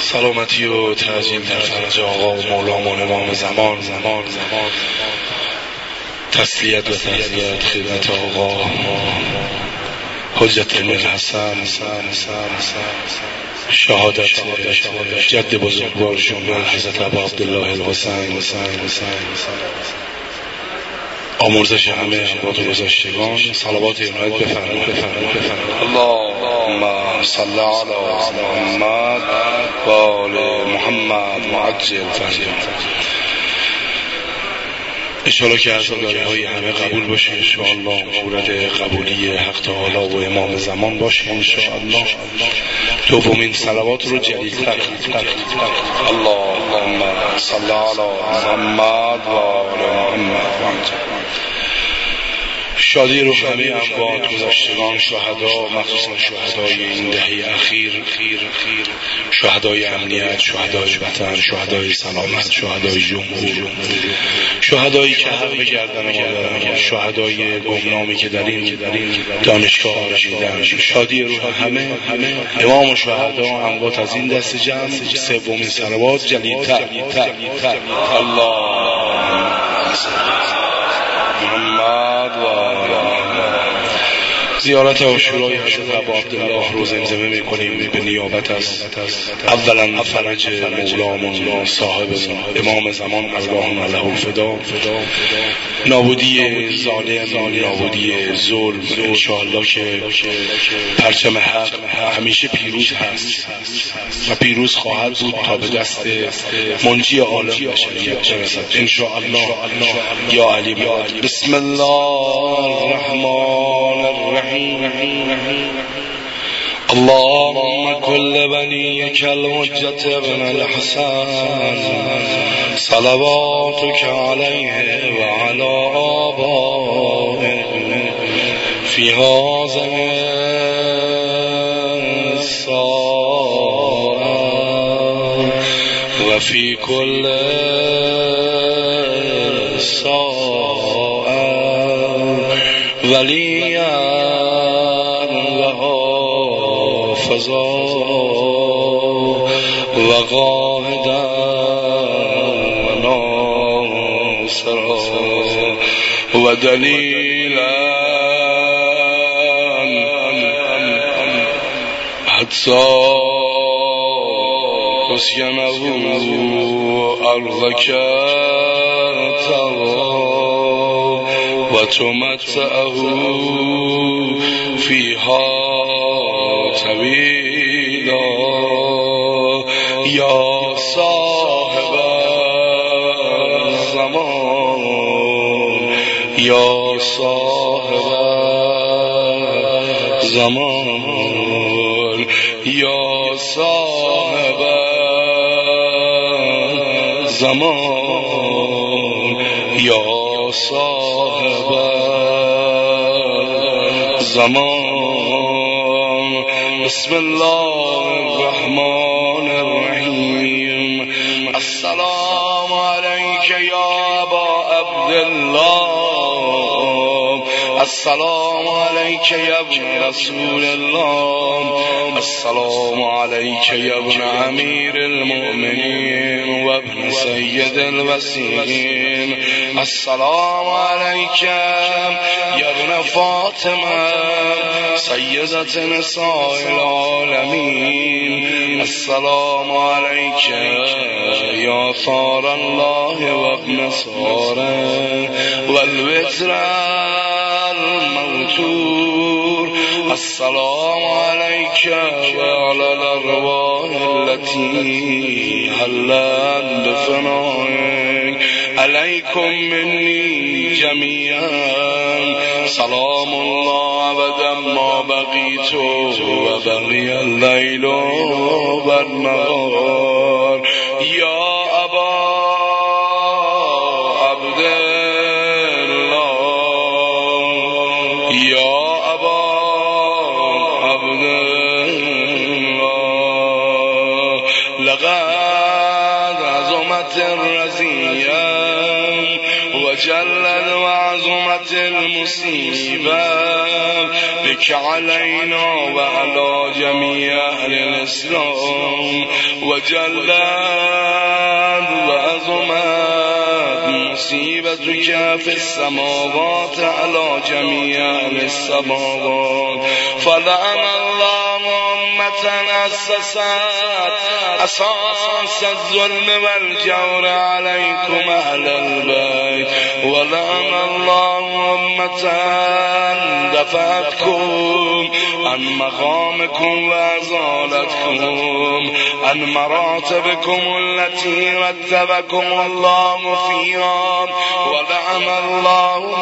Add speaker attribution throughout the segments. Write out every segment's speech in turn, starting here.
Speaker 1: سلامتی و تعظیم در فرج آقا و مولامون امام زمان، تسلیت و تعزیت خدمت آقا حجت الحسن، شهادت جد بزرگوارشون حضرت ابا عبدالله الحسین، آمرزش همه ابواب گذشتگان، صلوات عنایت بفرمایید. اللهم صل علی محمد و آل محمد معجل فرجهم. انشاءالله که عزاداری‌های همه قبول باشه، انشاءالله مورد قبولی حق تعالی و امام زمان باشه انشاءالله. دومین صلوات رو جلیل‌تر اللهم صل علی محمد و آل محمد. شادی رو همه اموات گذشتگان، شهدا، مخصوصا شهدای این دهه اخیر، شهدای امنیت، شهدای وطن، شهدای سلامت، شهدای جمهور، شهدایی که حق به گردن ما دارن، شهدای گمنامی که در این دانشگاه آرمیدن. شادی رو همه امام و شهدا اموات از این دست جمع. سومین صلوات جلیل‌تر محمد و زیارت عاشورای حضرت ابا عبدالله رو زمزمه میکنیم به نیابت از اولا فرج مولامون صاحب امام زمان اللهم له الفدا، نابودی ظالم، نابودی ظلم. انشاءالله که پرچم حق همیشه پیروز هست و پیروز خواهد بود تا به دست منجی عالم بشریت برسد انشاءالله. یا علی بسم الله الرحمن الرحیم. اللهم كل وليك الحجة ابن الحسن صلواتك عليه وعلى آبائه في هذه الساعة وفي كل ساعة وليا وقاهدا وناصرا ودليلا حتى تسكنه أرضك وتمتعه فيها طويلا یا صاحب زمان، یا صاحب زمان، یا صاحب زمان، یا صاحب زمان. بسم الله الرحمن الرحیم. السلام علیک یا ابا عبدالله، السلام علیک یا ابن رسول الله، السلام علیک یا ابن امیر المؤمنین و ابن سید الوسیین، السلام علیک یا ابن فاطمه سیدت نساء العالمین، السلام علیک یا ثار الله و ابن ثاره و الوتر الموتور، السلام علیک و علی الارواح التي حلت بفنائک، علیکم منی جمیعا سلام الله ابدا ما بقیت و بقی اللیل و النهار. یا ابا عبدالله، یا ابا عبدالله، لقد عظمت الرزیه و جلد و عظمت المصیبه بك علينا وعلى جميع أهل الإسلام و جلت و عظمت مصیبتك فی السماوات علی جمیع السماوات فلعن الله امة اسست اساس الظلم والجور علیکم اهل البیت ولعن الله امة دفعتكم عن مقامكم وازالتكم عن مراتبكم التي رتبكم الله فيها ولعن الله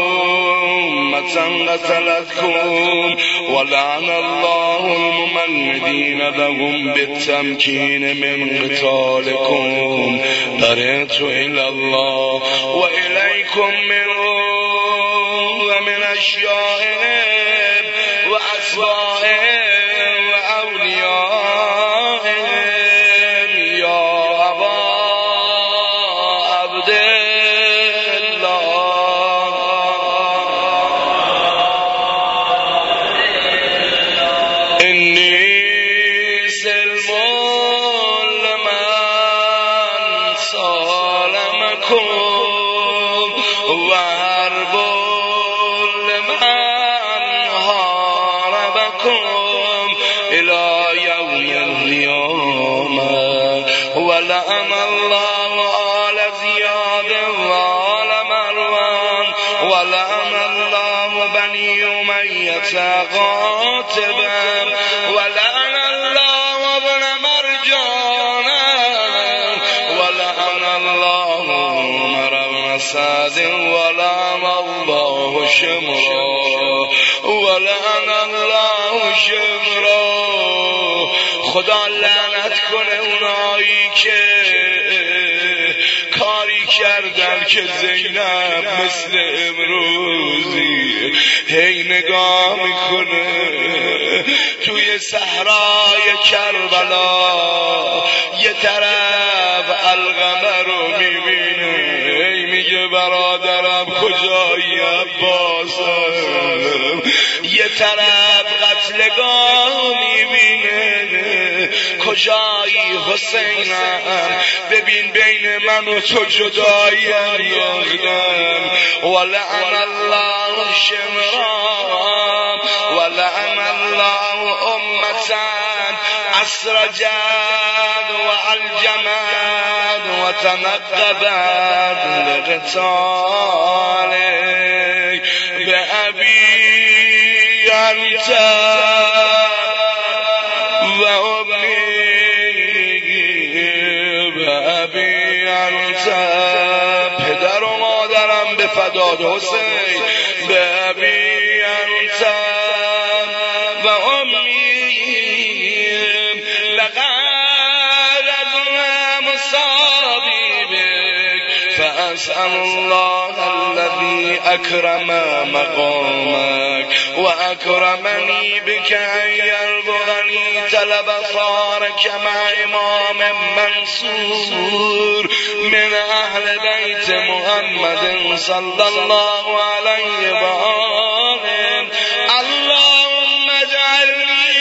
Speaker 1: أمة قتلتكم ولعن الله الممندين لهم بالتمكين من قتالكم برئت إلى الله وإليكم منهم ومن أشيائهم وأسمائهم وأوليائهم يا أبا عبد الله إني سلم لمن سالمكم وحرب إلى يوم القيامة ولعن الله آل زياد وآل مروان ولعن الله بني أمية قاتبا ولعن الله ابن مرجان ولعن الله عمر بن سعد ولعن الله شمرا ولعن الله شمرا خدا لعنت کنه اونایی که کاری کردن که زینب مثل امروزی هی نگاه میکنه توی صحرای کربلا یه طرف علقمه رو میبینه هی میگه برادرم کجایی عباسم یه طرف قتلگاه میبینه کجایی حسینم ببین بین من و تو جدایی انداختن ولعن الله شمرا ولعن الله امتن اسرجت وعلجمت وتنقبت لقتالك بأبي أنت وأمي بأبي أنت پدر و مادرم به فداد حسین بأبي أنت وأمي لقد أظلم مصابي بك فأسأل الله الذي أكرم مقامك وأكرمني بك أن يرزقني طلب صارك مع إمام منصور من أهل بيت محمد صلى الله عليه وآله اللهم اجعلني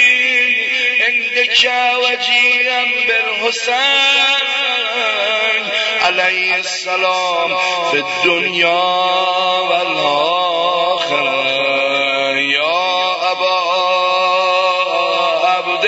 Speaker 1: عندك وجيها بالحسين عليه السلام في الدنيا والآخرة يا أبا عبد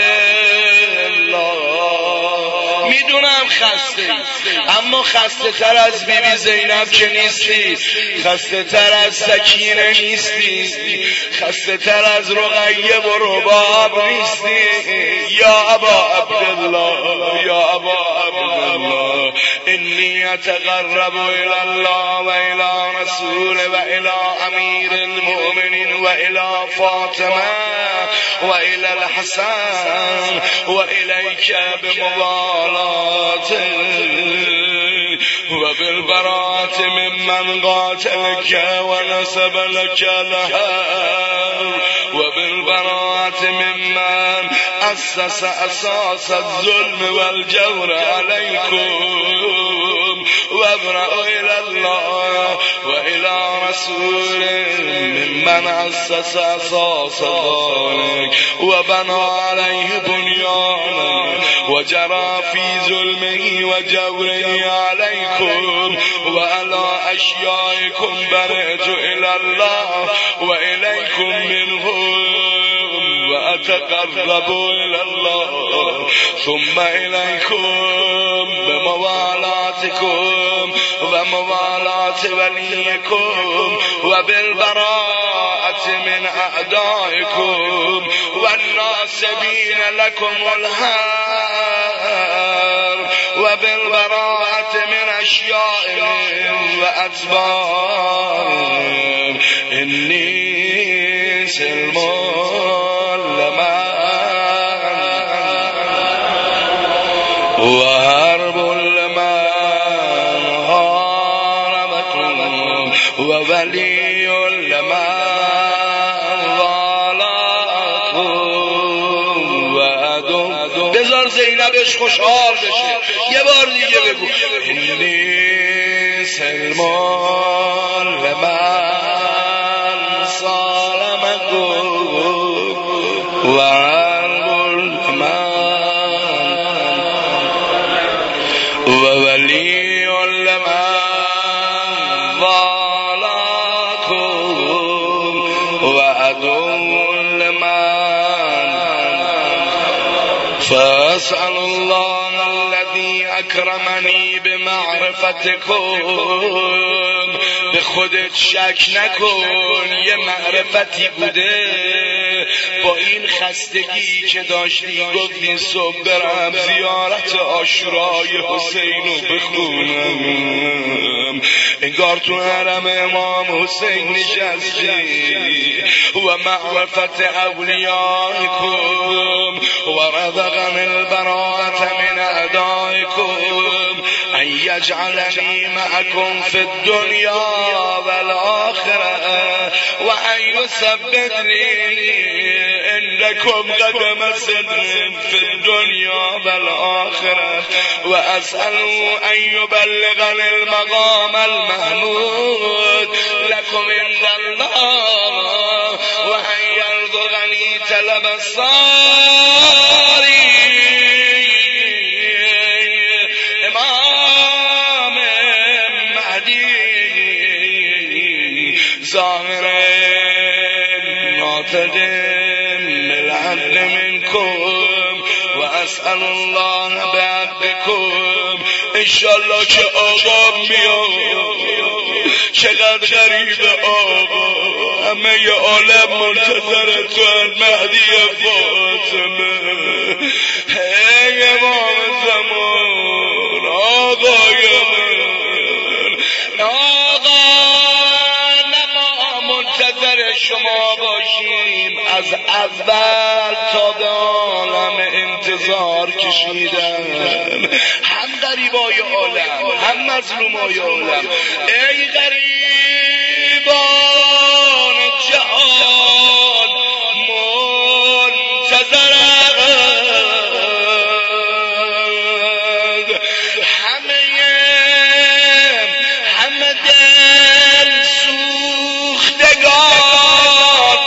Speaker 1: الله میدونم خسته اما خسته تر از بیبی زینب که نیستی خسته تر از سکینه نیستی خسته تر از رقیه و رباب نیستی یا ابا عبدالله یا ابا عبدالله انی اتقرب الى الله و الى رسول و الى امیر المؤمنین و الى فاطمه و الى الحسن و الیک بموالاته و بالبراءة ممن قاتلك ونسب لك الهوى و بالبراءة ممن أسس أساس الظلم والجور عليكم وابرأوا إلى الله وإلى رسول رسول ممن اسس اساس ذلك وبنى عليه بنيانه وجرى في ظلمه وجوره عليكم وعلى اشيائكم برئت الى الله واليكم منهم وأتقرب إلى الله ثم إليكم بموالاتكم وموالات وليكم وبالبراءة من أعدائكم والناصبين لكم الهار وبالبراءة من أشيائهم وأتباعهم إني سلم وهرب لمن هاربكم وولي لمن والاتكم وعدو. بذار زینبش خوشحال بشه. یه بار دیگه بگو اینی سلمان لمن سالمکم و وولي لمن والاكم وعدو لمن فأسأل الله الذي أكرمني بمعرفتكم. به خودت شک نکن، یه معرفتی بوده با این خستگی که داشتی گفتی صبح برم زیارت عاشورای حسینو بخونم، انگار تو حرم امام حسین نشستی. و معرفت اولیائکم و رزقنی البراءة من اعدائکم ان یجعلنی معکم فی الدنیا والآخرة و ان یثبت لی عندكم قدم صدق في الدنيا والآخرة وأسأل أن يبلغني المقام المحمود لكم عند الله وأن يرزقني طلب الصالح امام مهدي ظاهر معتدل العدل منكم واسأل الله بعدكم. انشالله که آقا میاد، چقدر غریب آقا، همه ی عالم منتظر تو مهدی فاطمه. ای امام زمان، آقای من، آقا منتظر شما باشیم. از اول تا به عالم انتظار کشیدن، هم غریبای عالم هم مظلومای عالم. ای غریبان جهان منتظرند، همه دل سوختگان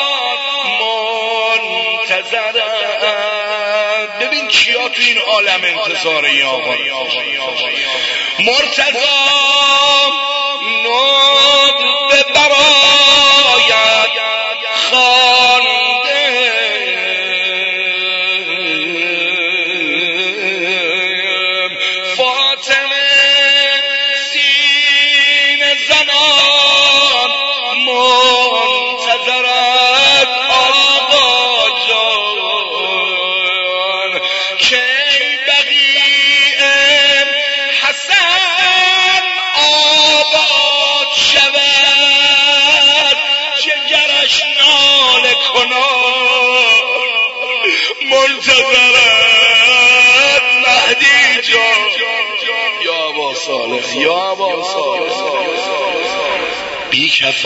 Speaker 1: منتظرند. ببین کیا تو این عالم انتظار این آقا. مرتضی نود به برایت خوانده، فاطمه سینه زنان منتظرت آقا جان. که بقیع حسن آباد شود، جگرش ناله کنان منتظرت مهدی جان. یا ابا صالح، یا ابا صالح، بی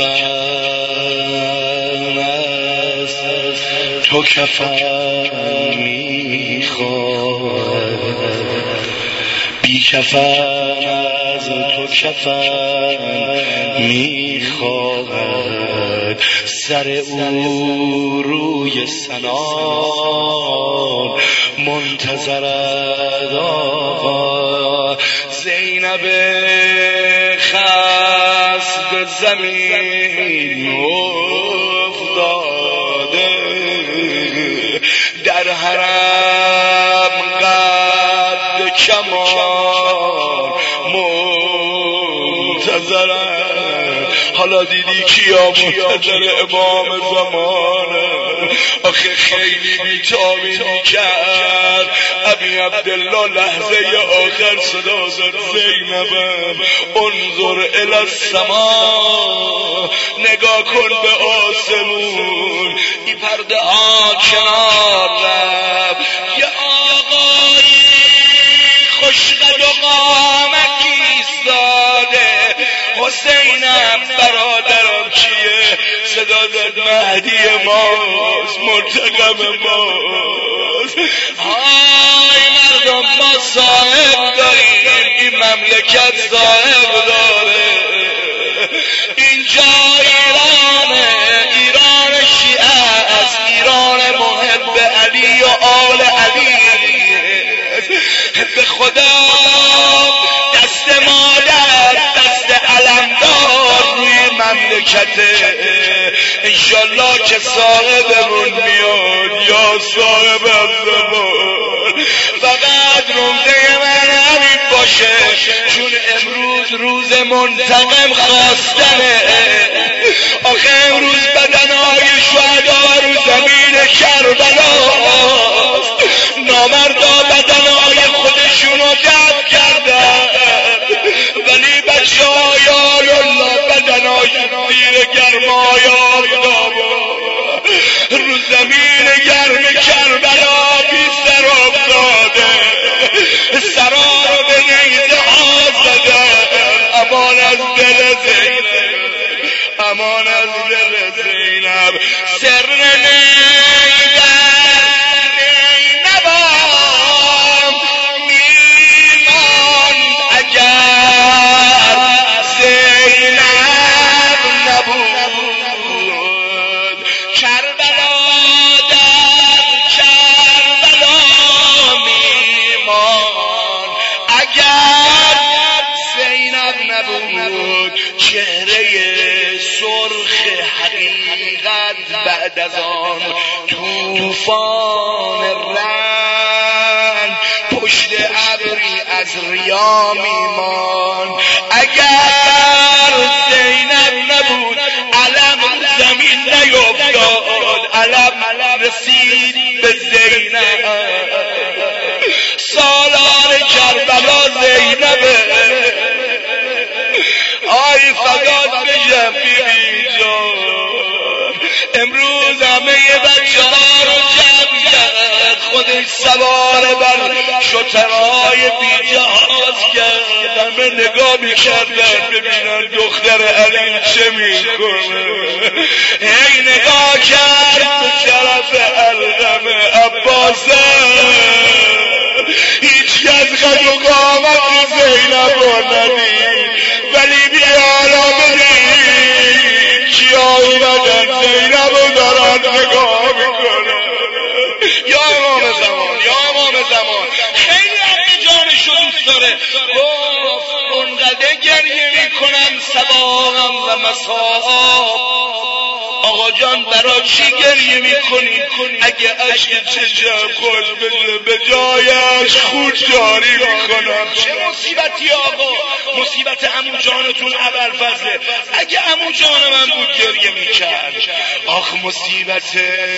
Speaker 1: کفن است تو کفن میخواد، بی کفن از تو کفن میخواهد، سر او روی سنان منتظرد آقا. زینب خست زمین افتاده، در حرم قد کمان منتظرد. حالا دیدی کیا منتظر امام زمانه؟ آخه خیلی بی‌تابی کرد ابی عبدالله. لحظه آخر صدا زد زینبم انظر الی السما، نگاه کن به آسمون. این پرده ها کنار رفت، یه آقایی خوشقد و قامت ایستاده. حسینم برادرم کیه؟ صدا زد مهدی ماست، مرتقب ماست. های مردم ما صاحب داریم، این مملکت صاحب داره. اینجا ایرانه، ایران شیعه است، ایران محب علی و آل علی. به خدا دست مادر، دست علمدار روی مملکته. انشالله که صاحبمون میاد، یا صاحب الزمان. فقط روزه من همین باشه، چون امروز روز منتقم خواستنه. آخه امروز بدنهای شهدا رو زمین کربلاست. نامردا بدنهای خودشونو دفن کردن، ولی بچه‌های الله بدنهاشون زیر گرمای آفتاب رو زمین گرم کربلا بی سر افتاده. سرا رو به نیزه ها زدن. امان از دل زینب، امان از دل زینب. سر بعد از آن طوفان رعد، پشت ابری از ریا میمان. اگر زینب نبود علم زمین نیفتاد، علم رسید به زینب. سالار کربلا زینبه. آی فدات بشم بیبی جان، امروز همه بچه ها رو جمع کرد، خودش سوار بر شترهای بی جهاز کرد. همه نگاه میکردن ببینن دختر علی چه میکنه. هی نگاه کرد به طرف القم عباسه، هیچ کس قد و قامت زینب رو ندید. ولی بیالا بدید کیا اومدن زینب رو دارن نگاه میکنن. یا امام زمان، یا امام زمان. خیلی حق جانشو دوست داره. اونقدر گریه میکنم صباحم و مساء. آقا جان برای چی گریه میکنی؟ اگه عشق چشم خوش بشه به جایش خود جاری میکنم. چه مصیبتی آقا؟ مصیبت عمو جانتون ابوالفضله. اگه عمو جان من بود گریه میکرد. آخ مصیبت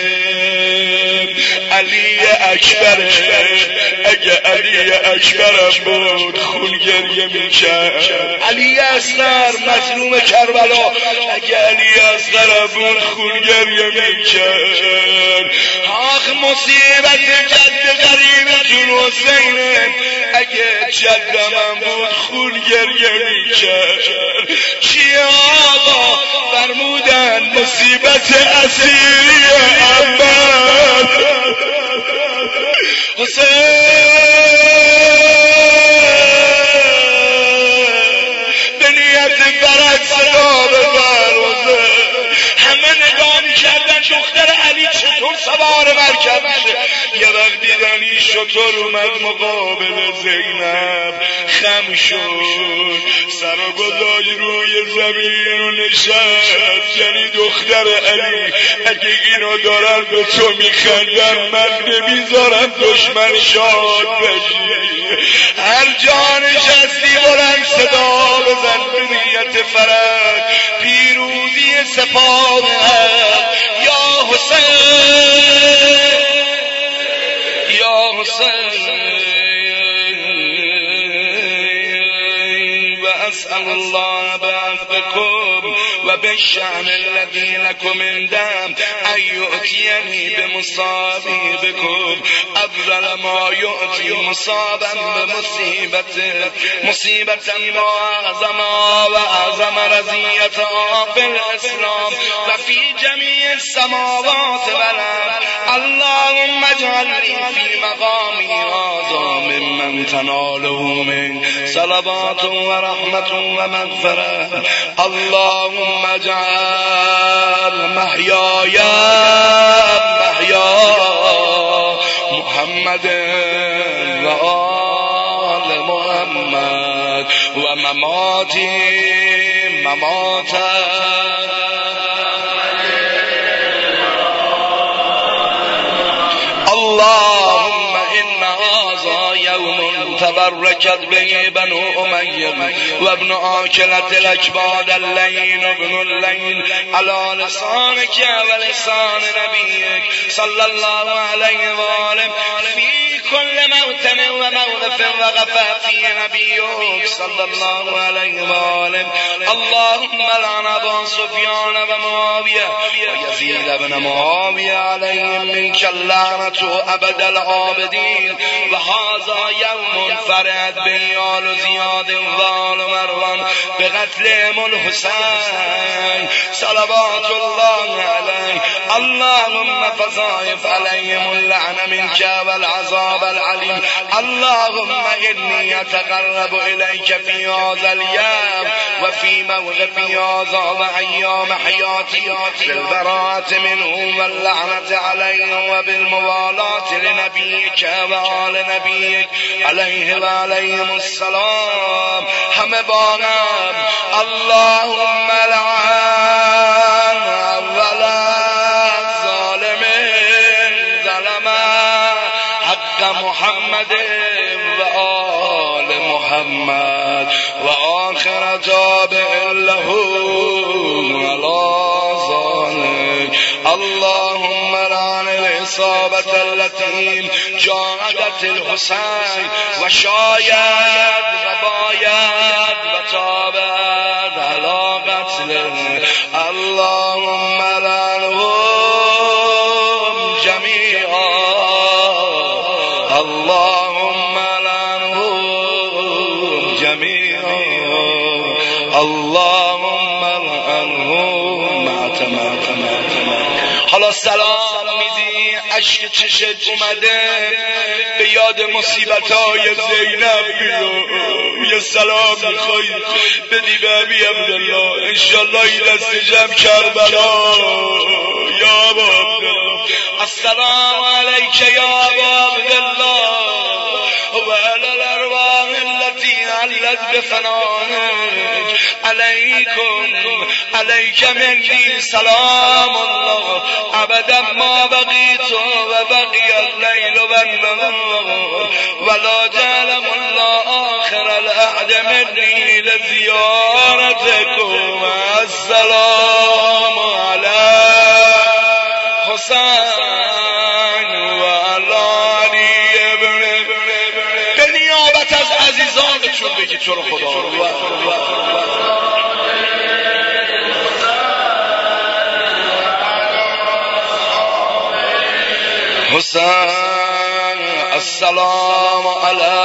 Speaker 1: علی اکبره. اگه علی اکبرم بود خون گریه میکرد. علی اصغر مظلوم کربلا، اگه علی اصغر بود خون گریه میکرد. آخ مصیبت جد غریبتون حسینه، اگه جدمم بود خون گریه میکرد. چیه آقا؟ فرمودن مصیبت اسیری عباس. حسین شطور اومد مقابل زینب، خم شد، سر و گذاشت روی زمین و نشست. یعنی دختر علی اگه اینا دارن به تو میخندن، من نمیذارم دشمن شاد بشی. هر جا نشستی بلند صدا بزن به نیت فرج، پیروزی سپاه یا حسین یا حسین. وأسأل الله بعفوكم وبالشأن الذي لكم عندهم أن يؤتيني بمصابي بكم أفضل ما يؤتي مصابا بمصيبته، مصيبة أعظم وأعظم رزية في الإسلام وفي جميع السماوات والأرض. اللهم اجعلني في مقامي هذا ممن تناله من صلوات ورحمة ومغفرة. اللهم اجعل محياي محيا محمد وآل محمد ومماتي ممات اللهم إن هذا يوم تبركت به بنو أمية وابن آكلة الأكباد اللين وابن اللين على لسانك ولسان نبيك صلى الله عليه وآله في كل موتن وموقف وقف فيه نبيك صلى الله عليه وآله. اللهم لعن أبا سفيان ومعاوية ويزيد بن معاوية عليهم منك اللعنة أبد العابدين. وهذا يوم فرد بيال زياد وآل مروان بقتلهم الحسين صلوات الله عليه. اللهم فضاعف عليهم اللعن منك والعذاب العليم. اللهم إني أتقرب إليك في هذا اليوم وفي موقفي هذا وأيام حياتي بالبراءة منهم واللعنة عليهم وبالموالاة لنبيك وآل نبيك عليه وعليهم السلام. همه بانم اللهم لعن اولا ظالم ظلم حق محمد وآل محمد وآخر تابع له على ذلك. اللهم لعن العصابة التي جاهدت الحسين وشايد وبايد وتابت على قتله. اللهم لعنهم جميعا. اللهم لعنهم جميعا. اللهم لعنهم مع تمام. حالا سلام میدی عشق چشت اومده به یاد مصیبت‌های زینب بیا. یه سلام میخوایی بدی به ابی عبدالله انشالله این دست جمع کربلا. یا ابا عبدالله السلام علیک یا ابا عبدالله و علی الارواح التي علت بفنائك علیک منی سلام الله ابدا ما بقیت و بقی اللیل و النهار ولا جعلم الله آخر العهد منی لزیارتکم. السلام علی حسین و علی ابن به نیابت از عزیزانتون بگی تو رو خدا حسین. السلام علی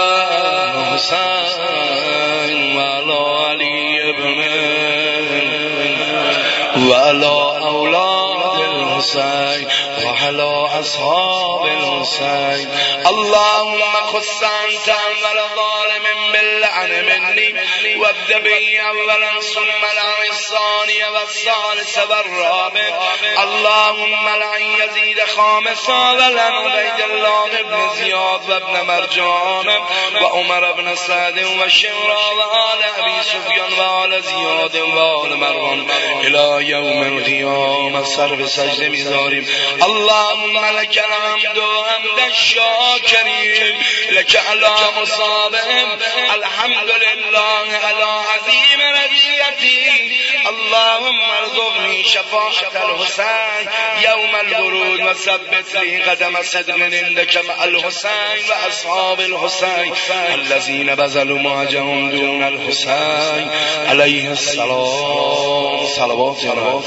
Speaker 1: حسین و علی ابن و علی اولاد الحسین و على أصحاب الحسين اللهم خص أنت أول ظالم باللعن مني وابدأ بي أولا ثم لعن الثاني والثالث والرابع اللهم لعن يزيد خامسا ولعن عبيد الله بن زياد وابن مرجان وعمر بن سعد وشمرا وآل أبي سفيان وآل زياد وآل مروان إلى يوم القيامة سر به سجده می‌ذاریم. اللهم لك الحمد حمد الشاکرین لك على مصابهم الحمد لله على عظیم رضیتی اللهم ارزقني شفاعة الحسين يوم الورود وثبت لي قدم صدق عندك مع الحسين وأصحاب الحسين الذين بذلوا مهجهم دون الحسين عليه السلام صلوات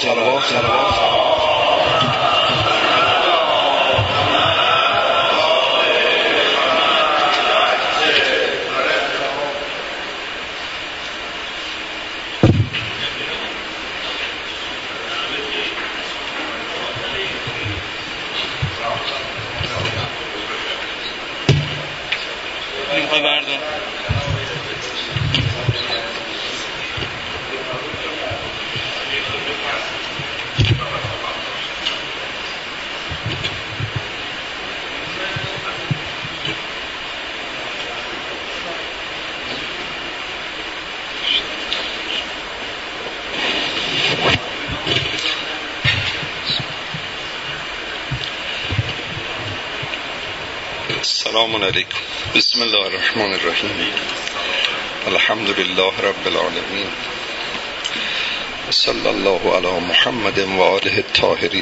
Speaker 2: السلام علیکم. بسم الله الرحمن الرحیم. الحمد لله رب العالمین. صلی الله علی محمد و آله الطاهرین.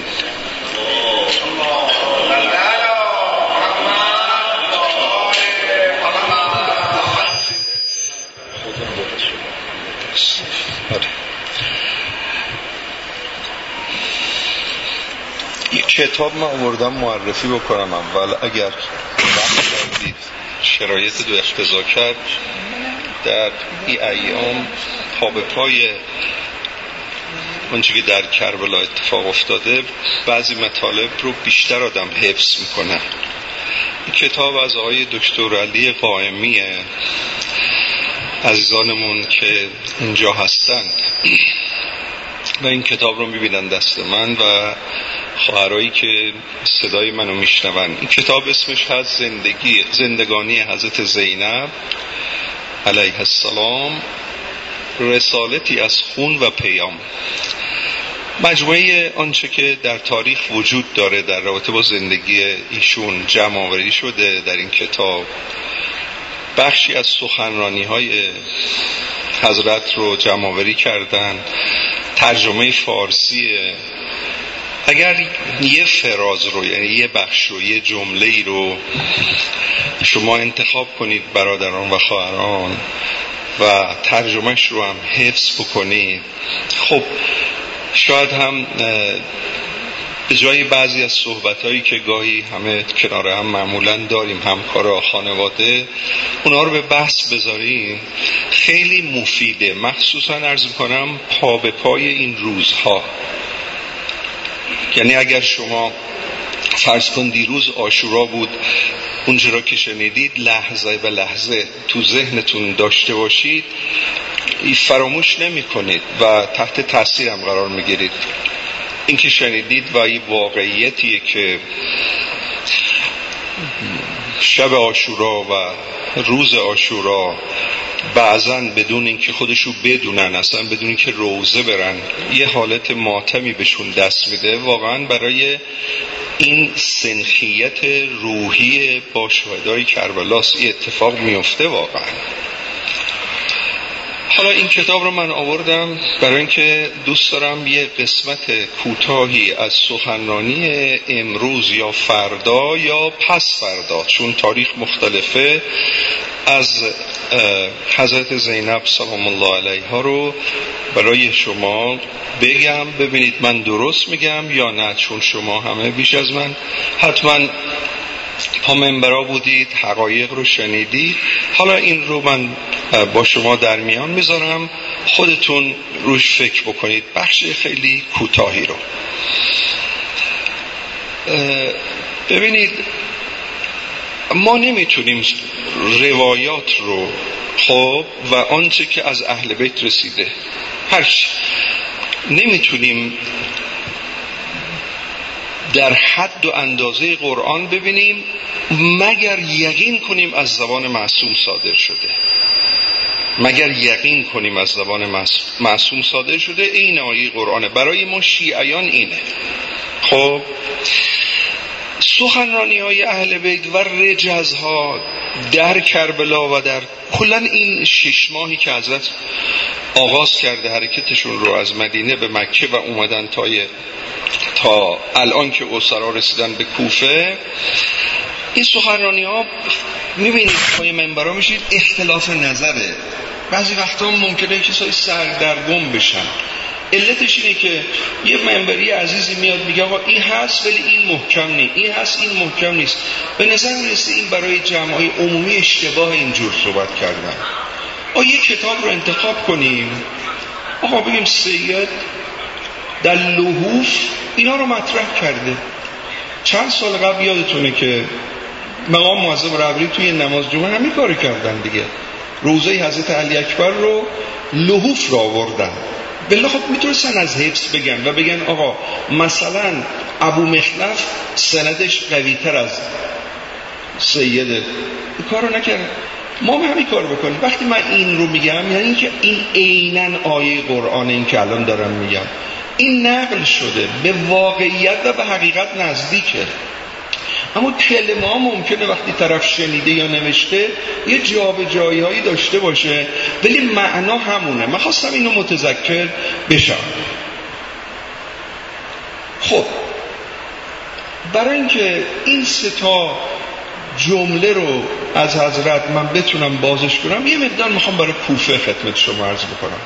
Speaker 2: یک کتاب من آوردم معرفی بکنم اول اگر شرایط دو اقتضا کرد. در این ایام پا به پای اونچه که در کربلا اتفاق افتاده بعضی مطالب رو بیشتر آدم حفظ میکنه. این کتاب از آقای دکتر علی قائمیه، عزیزانمون که اینجا هستند و این کتاب رو میبینن دست من و خواهرایی که صدای منو میشنون. این کتاب اسمش هست زندگانی حضرت زینب علیه السلام، رسالتی از خون و پیام. مجموعه آنچه که در تاریخ وجود داره در رابطه با زندگی ایشون جمع آوری شده در این کتاب. بخشی از سخنرانی‌های حضرت رو جمع آوری کردن، ترجمه فارسیه. اگر یه فراز رو یعنی یه بخش رو یه جمله‌ای رو شما انتخاب کنید برادران و خواهران و ترجمهش رو هم حفظ بکنید، خب شاید هم به جای بعضی از صحبت‌هایی که گاهی همه کنار هم معمولاً داریم همکارا خانواده اونا رو به بحث بذاریم خیلی مفیده، مخصوصاً عرض می‌کنم پا به پای این روزها. یعنی اگر شما فرض کن دیروز عاشورا بود، اونجا را که شنیدید لحظه به لحظه تو ذهنتون داشته باشید، فراموش نمی کنید و تحت تاثیر هم قرار می گیرید. این که شنیدید و این واقعیتیه که شب عاشورا و روز عاشورا بعضاً بدون اینکه خودشو بدونن، اصلا بدون اینکه روزه برن، یه حالت ماتمی بهشون دست میده. واقعاً برای این سنخیت روحی با شهدای کربلاس این اتفاق میفته واقعاً. حالا این کتاب رو من آوردم برای اینکه دوست دارم یه قسمت کوتاهی از سخنرانی امروز یا فردا یا پس فردا، چون تاریخ مختلفه، از حضرت زینب سلام الله علیها رو برای شما بگم، ببینید من درست میگم یا نه، چون شما همه بیش از من حتما پا منبرا بودید، حقایق رو شنیدید. حالا این رو من با شما در میان میذارم، خودتون روش فکر بکنید، بخش خیلی کوتاهی رو. ببینید ما نمیتونیم روایات رو خب و آنچه که از اهل بیت رسیده هرچی نمیتونیم در حد و اندازه قرآن ببینیم مگر یقین کنیم از زبان معصوم صادر شده. مگر یقین کنیم از زبان معصوم صادر شده. این آیه قرآنه برای ما شیعیان اینه. خب سخنرانی های اهل بیت و رجزها در کربلا و در کلا این 6 ماهی که حضرت آغاز کرده حرکتشون رو از مدینه به مکه و اومدن تا الان که اسرا رسیدن به کوفه، این سخنرانی ها میبینید پای منبرها میشید اختلاف نظره. بعضی وقتا ممکنه کسایی سردرگم بشن. علتش اینه که یه منبری عزیزی میاد میگه آقا این هست ولی این محکم نیست، این هست این محکم نیست. به نظر میرسه این برای جمعای عمومی اشتباه اینجور صحبت کردن. یه کتاب رو انتخاب کنیم، آقا بگیم سید در لحوف اینا رو مطرح کرده. چند سال قبل یادتونه که مقام معظم ربری توی نماز جمعه همین کارو کردن دیگه. روضه حضرت علی اکبر رو لحوف رو آوردن. بله خب میتونستن از حفظ بگن و بگن آقا مثلا ابو مخلف سندش قوی تر از سیده. این کار رو نکردن. ما هم همین کار بکنیم. وقتی من این رو میگم یعنی که این عیناً آیه قرآن این که الان دارم میگم این نقل شده، به واقعیت و به حقیقت نزدیکه. اما کلمه ها ممکنه وقتی طرف شنیده یا نوشته یه جابجایی هایی داشته باشه ولی معنا همونه. من خواستم اینو متذکر بشم. خب برای اینکه این 3 جمله رو از حضرت من بتونم بازش کنم یه مقدار میخوام برای کوفه خدمت شما عرض بکنم.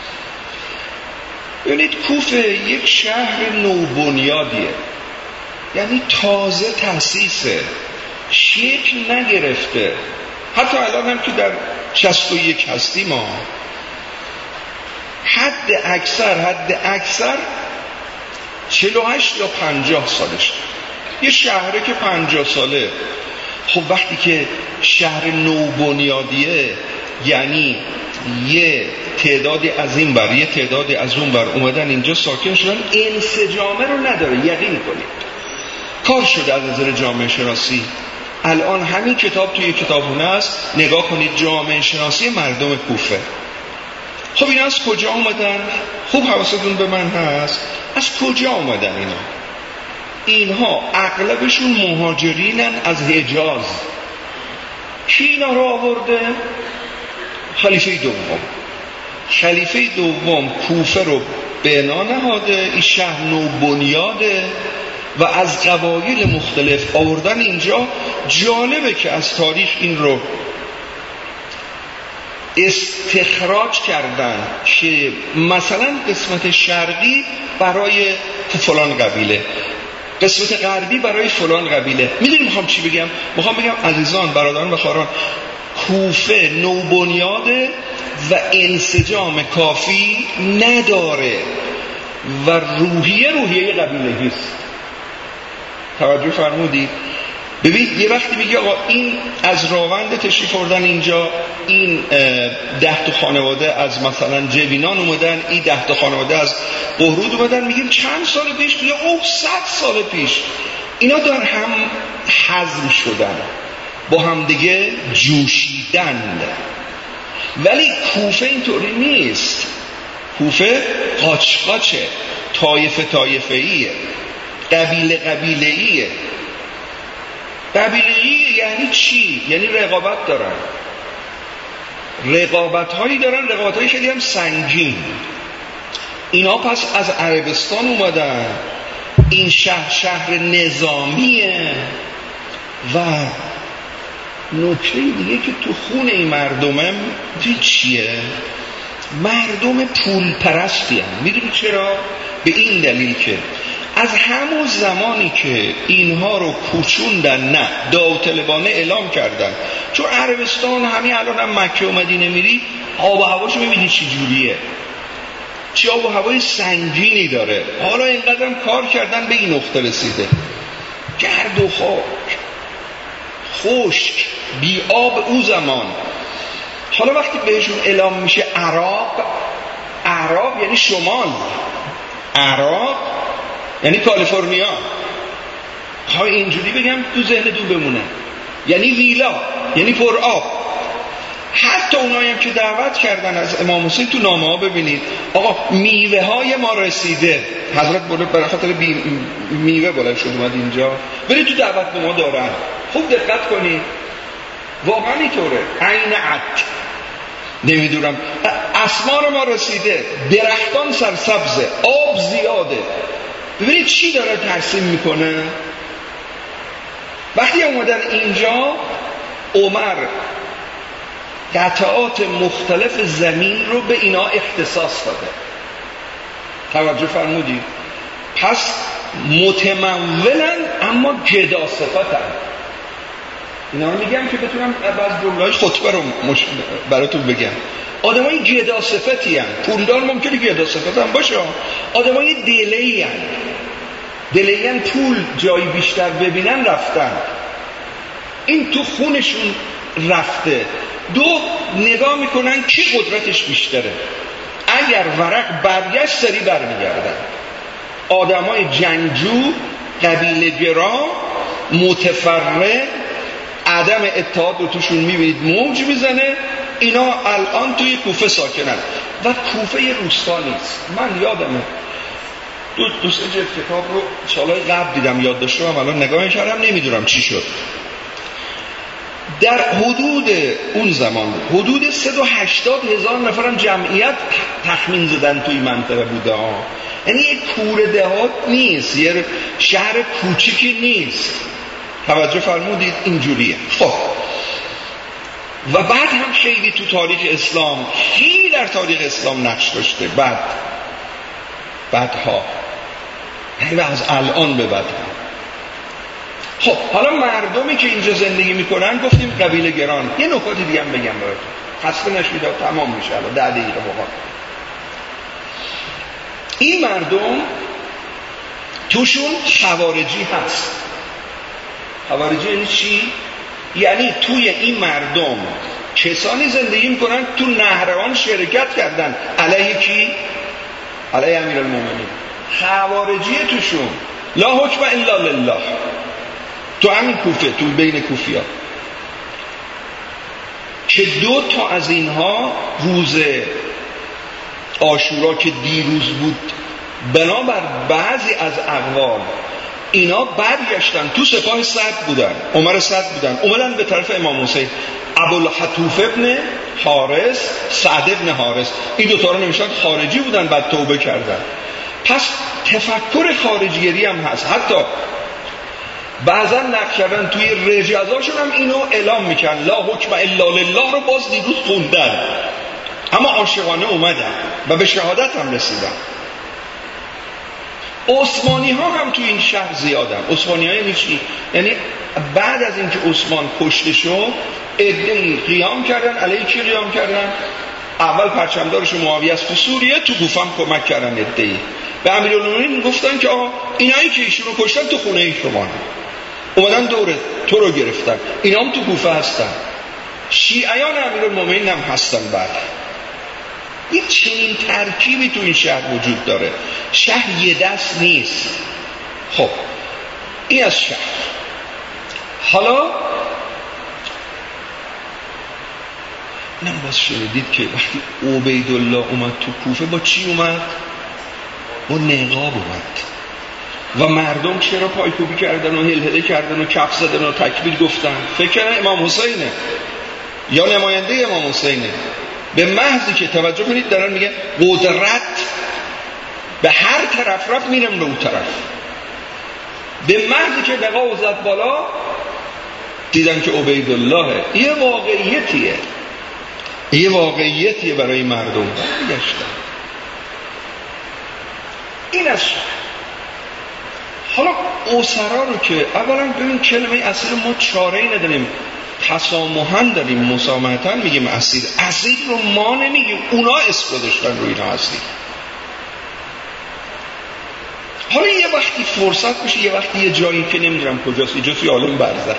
Speaker 2: ببینید کوفه یک شهر نوبنیادیه، یعنی تازه تأسیسه، شکل نگرفته. حتی الان هم که در 61 هستیم ما حد اکثر 48 یا 50 سالش. یه شهره که 50 ساله. خب وقتی که شهر نوبنیادیه یعنی یه تعدادی از این بر یه تعدادی از اون بر اومدن اینجا ساکن شدن، انسجامه رو نداره. یقین کنید کار شده از نظر جامعه شناسی. الان همین کتاب توی کتابخونه است، نگاه کنید جامعه شناسی مردم کوفه. خب اینا از کجا اومدن؟ خوب حواستون به من هست. از کجا اومدن اینا؟ اینها اغلبشون مهاجرینن از حجاز. کی اینا رو آورده؟ خلیفه دوم کوفه رو بنا نهاده. این شهر نوبنیاده و از قبایل مختلف آوردن اینجا. جالبه که از تاریخ این رو استخراج کردن که مثلا قسمت شرقی برای فلان قبیله، قسمت غربی برای فلان قبیله. میدونی میخوام چی بگم؟ میخوام بگم عزیزان برادران و خواهران، کوفه نوبنیاده و انسجام کافی نداره و روحیه قبیله‌ای است. توجه فرمودید؟ ببین یه وقتی میگه آقا این از راوند تشریف آوردن اینجا، این 10 تا خانواده از مثلا جوینان اومدن، این 10 تا خانواده از قهرود اومدن، میگیم چند سال پیش؟ میگه 100 سال پیش. اینا در هم هضم شدن، با هم دیگه جوشیدن. ولی کوفه اینطوری نیست. کوفه قاچقاچه، طایفه‌ایه، قبیله‌ایه. قبیله‌ای یعنی چی؟ یعنی رقابت دارن، رقابت‌هایی دارن، رقابت‌هایی خیلی هم سنگین. اینا پس از عربستان اومدن. این شهر نظامیه و نکته دیگه که تو خون این مردمه چیه؟ مردم پول پرستی هم. میدونی چرا؟ به این دلیل که از همون زمانی که اینها رو کوچوندن، نه داوطلبانه اعلام کردن، چون عربستان همین الان هم مکه و مدینه میری آب و هواشو میبینی چی جوریه، چه آب و هوای سنگینی داره. حالا اینقدرم کار کردن به این نقطه رسیده. گرد و خاک، خشک، بی آب او زمان. حالا وقتی بهشون اعلام میشه اعراب یعنی شمال، اعراب یعنی کالیفرنیا. ها اینجوری بگم تو ذهنتون بمونه، یعنی ویلا، یعنی پر آب. حتی اونایی هم که دعوت کردن از امام حسین تو نامه ها ببینید آقا میوه های ما رسیده، حضرت برای خاطر میوه بلند شد اومد اینجا، برید تو دعوت به ما دارن. خوب دقت کنید، واقعا اینطوره. عین عد نمیدونم، اسمار ما رسیده، درختان سرسبزه، آب زیاده. ببینید چی داره ترسیم میکنه. وقتی اومدن اینجا، عمر قطعات مختلف زمین رو به اینا اختصاص داده. توجه فرمودید؟ پس متمولن اما جدا صفتن. اینا رو میگم که بتونم بعض جمله‌های خطبه رو براتون بگم. آدمای جدا صفتی هستن. پولدار ممکنه جدا صفت هم باشه، آدمای دله‌ای هستن. دله‌ای هستن، پول جایی بیشتر ببینن رفتن. این تو خونشون رفته. دو، نگاه میکنن کی قدرتش بیشتره. اگر ورق برگشت سری برمیگردن. آدمای جنگجو، قبیله گرا، متفرق، عدم اتحاد رو توشون میبینید موج میزنه. اینا الان توی کوفه ساکنن و کوفه یه روستا نیست. من یادمه دو سه جلد کتاب رو سالهای قبل دیدم، یاد داشتم، الان نگاه کردم نمیدونم چی شد. در حدود اون زمان حدود 180,000 نفرم جمعیت تخمین زدن توی منطقه بوده ها. یعنی یک کوره دهات نیست، یه شهر کوچیکی نیست. توجه فرمودید؟ اینجوریه. خب و بعد هم خیلی تو تاریخ اسلام، خیلی در تاریخ اسلام نقش داشته. بعدها یعنی از الان به بعد. خب حالا مردمی که اینجا زندگی میکنن گفتیم قبیله گران. یه نکات دیگه هم بگم براتون، خسته نشید، تمام میشه الان 10 دقیقه واقعا. این مردم توشون خوارجی هست. خوارجی یعنی چی؟ یعنی توی این مردم کسانی زندگی میکنن تو نهروان شرکت کردن علیه کی؟ علیه امیرالمومنین. خوارجی توشون لا حکم الا لله. تو همین کوفه، تو بین کوفیا که 2 تا از اینها روز عاشورا که دیروز بود، بنابر بعضی از اقوال اینا برگشتن تو سپاه سعد بودن، عمر سعد بودن، اومدن به طرف امام حسین. ابوالحتوف ابن حارث، سعد ابن حارث، این 2 تا رو نمیشن خارجی بودن، بعد توبه کردن. پس تفکر خارجیگری هم هست. حتی بعضا نقشبند توی رجزاشون هم اینو اعلام میکن، لا حکم الا لله رو باز دیروز خوندن، اما عاشقانه اومدن و به شهادت هم رسیدن. عثمانی ها هم توی این شهر زیادن. عثمانی ها یعنی چی؟ یعنی بعد از اینکه عثمان کشته شد، عده‌ای قیام کردن. علیه کی قیام کردن؟ اول پرچمدارش معاویه است تو سوریه، تو کوفه هم کمک کردن. عده‌ای به امیرالمومنین گفتن که آقا اینایی که ایشونو کشتن تو خونه شما اومدن دوره تو رو گرفتن، اینا هم تو کوفه هستن. شیعیان امیرالمومنین هم هستن. بعد یک چنین ترکیبی تو این شهر وجود داره. شهر یه دست نیست. خب این از شهر. حالا اینم باز شنیدید که وقتی عبیدالله اومد تو کوفه با چی اومد؟ با نقاب اومد و مردم چرا پایکوبی کردن و هلهله کردن و کف زدن و تکبیر گفتن؟ فکر کردن امام حسینه یا نماینده امام حسینه. به محضی که توجه کنید دارن میگه قدرت به هر طرف رفت، میرم به اون طرف. به محضی که بقا زد بالا، دیدن که عبیدالله. یه واقعیتیه برای مردم. گشتن. این از حالا اسرا رو که اولا ببین کلمه اسیر ما چاره‌ای نداریم، تسامحاً داریم، مسامحتاً میگیم اسیر. اسیر رو ما نمیگیم، اونا اسم گذاشتن روی اینا اسیر. حالا یه وقتی فرصت بشه، یه وقتی یه جایی که نمیدونم کجاست، یه جا توی عالم برزخ،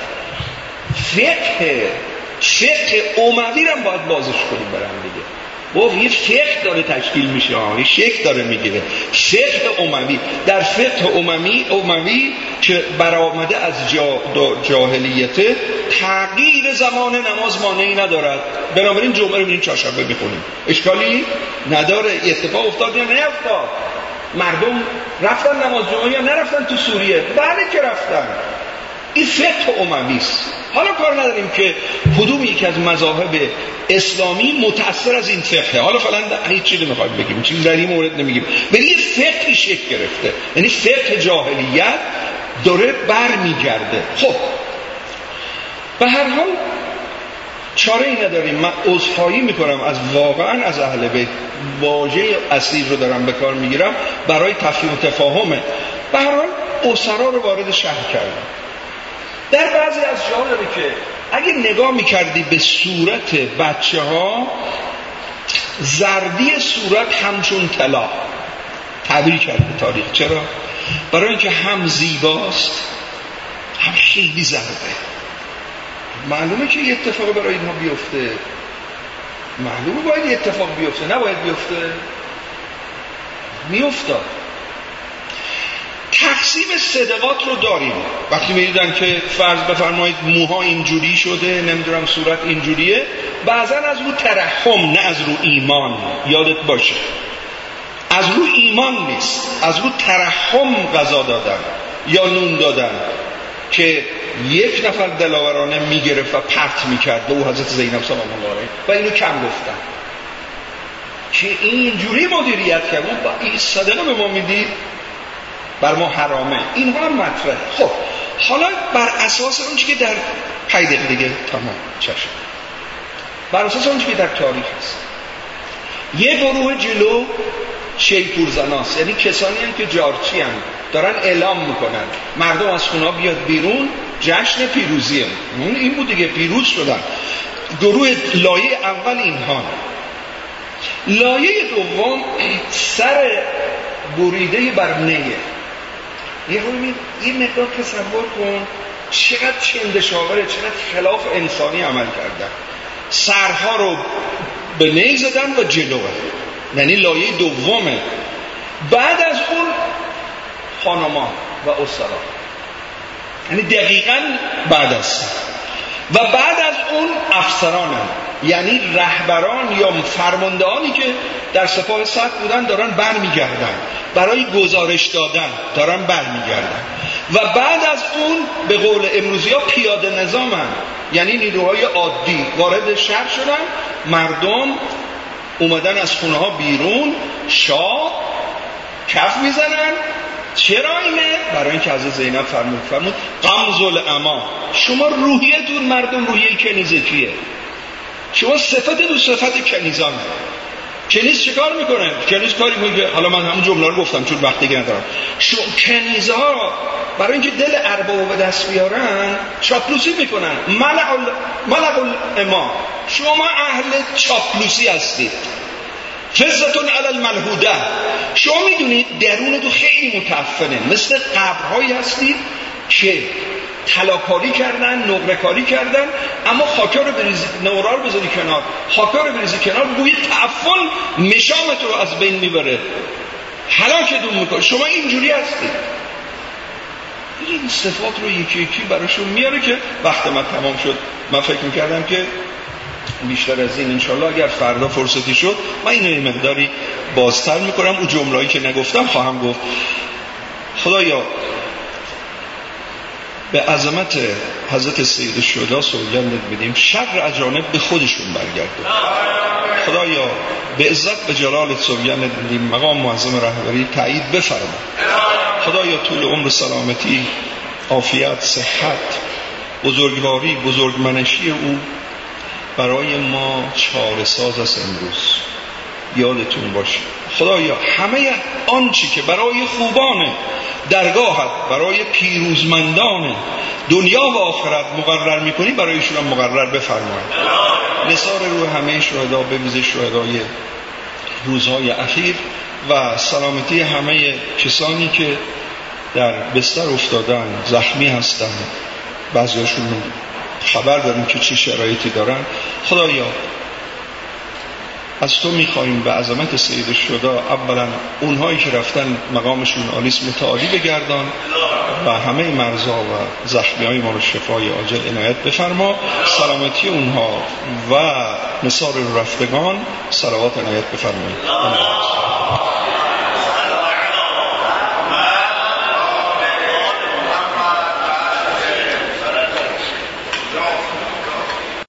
Speaker 2: فقه اموی رو هم باید بازش کنیم برام دیگه. یه فقه داره تشکیل میشه، یه شکل داره میگیره. فقه اموی، در فقه اموی که برآمده از جاهلیت، تغییر زمان نماز مانعی ندارد. بنابراین جمعه رو میریم چهارشنبه میخونیم، اشکالی نداره. اتفاق افتاد یا نیفتاد؟ مردم رفتن نماز جمعه یا نرفتن تو سوریه؟ بله که رفتن. این فقه اموی است. حالا کار نداریم که کدوم یک از مذاهب اسلامی متأثر از این فقه. حالا فعلا هیچ چیزی نمیخوایم بگیم، چیزی در این مورد نمیگیم، ولی یه فقهی شکل گرفته، یعنی فقه جاهلیت داره برمیگرده. خب به هر حال چاره ای نداریم. من عذرخواهی میکنم از واقعا از اهل بیت، واژه اصیل رو دارم به کار میگیرم برای تفهیم و تفاهمه. به هر حال اسرا رو وارد شهر کردم. در بعضی از جاها داره که اگه نگاه میکردی به صورت بچه ها، زردی صورت همچون طلا تعبیر کرد به تاریخ. چرا؟ برای اینکه هم زیباست هم خیلی زرده. معلومه که یه اتفاق برای اینها بیفته، معلومه باید یه اتفاق بیفته، نباید بیفته، میافتاد. تقسیم صدقات رو داریم. وقتی می‌دیدن که فرض بفرمایید موها اینجوری شده، نمیدونم صورت اینجوریه، بعضا از رو ترحم نه از رو ایمان، یادت باشه از رو ایمان نیست، از رو ترحم غذا دادن یا نون دادن که یک نفر دلاورانه میگرفت و پرت میکرد به او حضرت زینب سلام الله علیها و اینو کم گفتن که اینجوری مدیریت کرد، این صدقه به ما میدید بر ما حرامه. اینها هم مطرحه. خب حالا بر اساس اون چیزی که در 5 دقیقه دیگه تمام چشم، بر اساس اون چیزی که در تاریخ هست، یه گروه جلو شیپور زناست، یعنی کسانی هستند که جارچی هستند، دارن اعلام میکنن مردم از خونه بیاد بیرون، جشن پیروزیه. این بود دیگه، پیروز شدن. گروه لایه اول اینها. لایه دوم سر بریده بر نیه. یه مقدار تصور کن چقدر چندشاوره، چقدر خلاف انسانی عمل کردن. سرها رو به نی زدن و جلوه، یعنی لایه دومه. بعد از اون خانما و اسرا، یعنی دقیقاً بعد از، و بعد از اون افسران، یعنی رهبران یا فرماندهانی که در سپاه صف بودن دارن برمیگردن برای گزارش دادن، دارن برمیگردن. و بعد از اون به قول امروزی ها پیاده نظامن، یعنی نیروهای عادی وارد شهر شدن، مردم اومدن از خونه ها بیرون، شاه کف میزنن. چرا اینه؟ برای اینکه حضرت زینب فرمود قمز العما، شما روحیتون مردم روحیه کنیزکیه، شما صفت کنیزانه. کنیز چه کار میکنه؟ کنیز کاری میکنه، حالا من همون جمله رو گفتم چون وقت دیگه ندارم. کنیزها برای اینکه دل اربابو به دست بیارن چاپلوسی میکنن. ملع العما، شما اهل چاپلوسی هستید. فزتون علی الملحوده، شما میدونید درونتون خیلی متعفنه، مثل قبرهایی هستید که طلاکاری کردن، نقره‌کاری کردن، اما خاکا رو بریزی، نورا رو بذاری کنار، خاکا رو بریزی کنار، بوی تعفن مشامت رو از بین میبره، هلاکتون میکنه. شما اینجوری هستید. این صفات رو یکی یکی براشون میاره که وقت من تمام شد. من فکر میکردم که بیشتر از این انشالله اگر فردا فرصتی شد من اینو یه مقداری بازتر میکنم، اون جمله‌ای که نگفتم خواهم گفت. خدایا به عظمت حضرت سید الشهدا سوگند بدیم شر اجانب به خودشون برگرده. خدایا به عزت به جلالت سوگند بدیم مقام معظم رهبری تایید بفرما. خدایا طول عمر، سلامتی، عافیت، صحت، بزرگواری، بزرگمنشی او برای ما چاره ساز است. امروز یادتون باشه خدایا همه آنچه که برای خوبان درگاهت، برای پیروزمندان دنیا و آخرت مقرر میکنی برایشون هم مقرر بفرمایید. نثار روح همه شهدا، به ویژه شهدای روزهای اخیر، و سلامتی همه کسانی که در بستر افتادن، زخمی هستن، بعضیاشون خبر داریم که چه شرایطی دارن. خدایا از تو میخواییم به عظمت سید الشهدا اولا اونهایی که رفتن مقامشون عالیست متعالی بگردان و همه مرضا و زخمی های ما رو شفای عاجل عنایت بفرما، سلامتی اونها و نثار رفتگان صلوات عنایت بفرمایید.